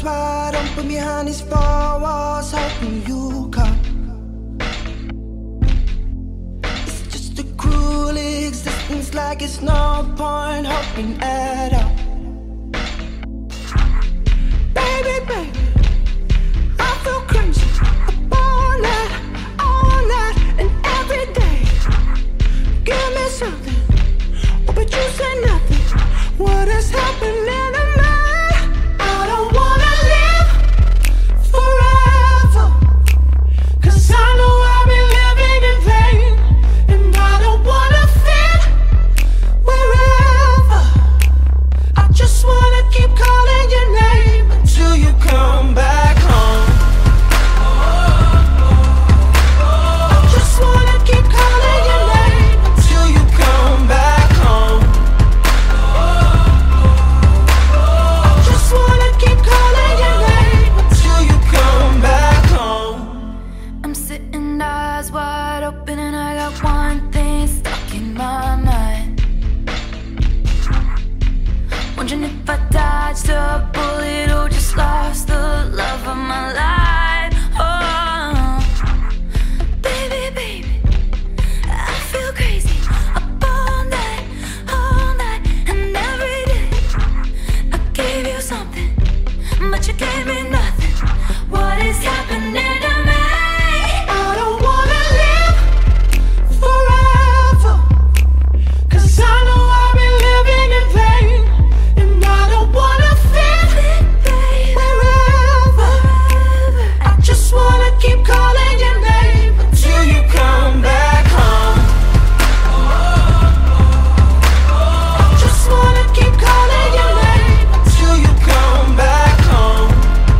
eyes wide open behind these four walls, hoping you come. It's just a cruel existence, like it's no point hoping at all. Baby, baby, I feel crazy all night and every day. Give me something, oh, but you say nothing. What is happening to me? I don't wanna live forever, 'cause I know I've been living in vain. And I don't wanna fit wherever. I just wanna keep calling your name until you come back home. I just wanna keep calling your name until you come back home. I just wanna keep calling your name until you come back home. I'm sitting eyes wide open and I got one thing stuck in my mind. Wondering if I dodged a bullet or just lost the love of my life. Oh, baby, baby, I feel crazy up all night and every day. I gave you something, but you gave me nothing. What is happening to me? I don't wanna live forever, 'cause I know I've been living in vain. And I don't wanna fit wherever. I just wanna keep calling your name until you come back home. I just wanna keep calling your name until you come back home.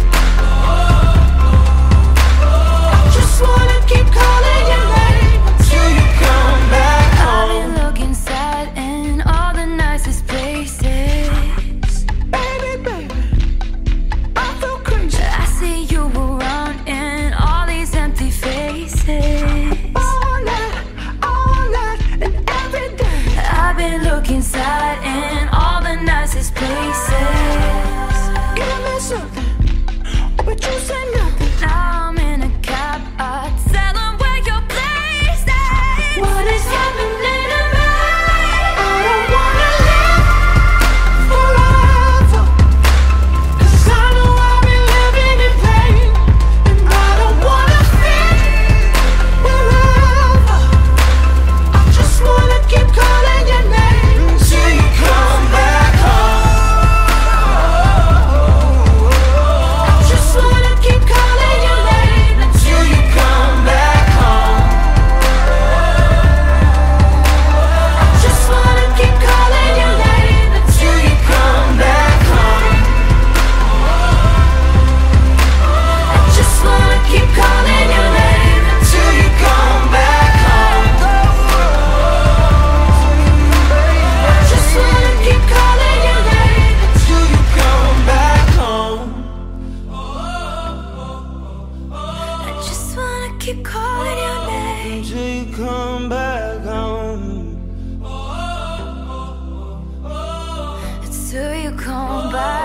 I just wanna keep calling your name until you come back I've home. been looking sad in all the nicest places. Baby, baby, I feel crazy I see you around in all these empty faces. all night and every day. I've been looking sad in all the nicest places. Give me something, oh, but you say nothing. Now I'm in a cab, I tell them where your place is. What is happening to me? I don't wanna live forever, 'cause I know I've been living in vain. And I don't wanna fit wherever. I just wanna keep calling your name until you come back home. I just wanna keep calling your name until you come back home. I just wanna keep calling your name until you come back home. I just wanna keep calling your name until you come back home. I just wanna keep calling your name until you come back home. I just wanna keep calling your name Until you come back home. until you come back.